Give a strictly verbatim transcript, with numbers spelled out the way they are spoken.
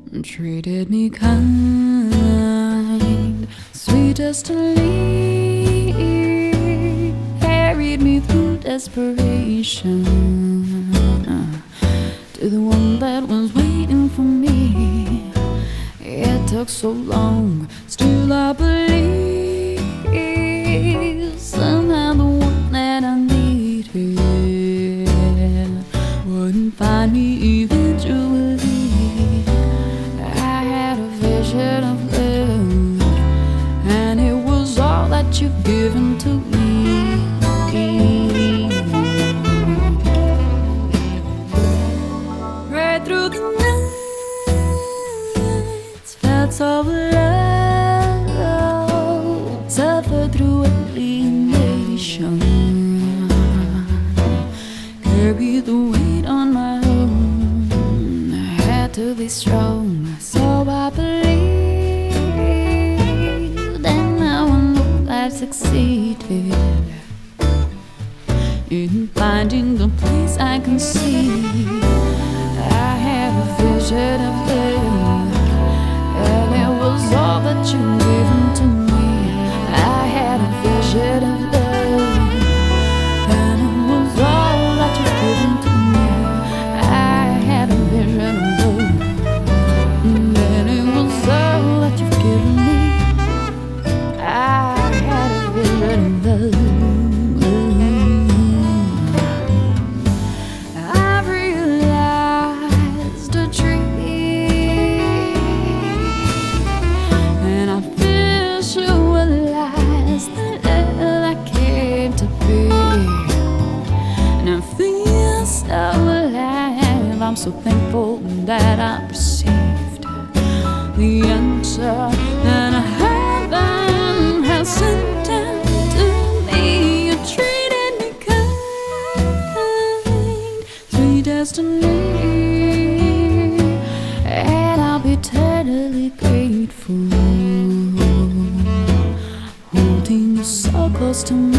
treated me kind, sweet destiny carried me through desperation to the one that was waiting for me. It took so long, still I believe somehow the one that I needed wouldn't find me eventually. I had a vision of love, and it was all that you've given to me. Right through the nights, felt so love, suffered through alienation, carried the weight on my own. I had to be strong, so I believed, and now I know I've succeeded in finding the place I can see. I had a vision of love, and it was all that you've given to me. I had a vision of love, and it was all that you've given to me. I had a vision of love, and it was all that you've given me. I had a vision of love. I'm so thankful that I received the answer that heaven has sent down to me. You treated me kind, sweet destiny, and I'll be eternally grateful, holding you so close to me.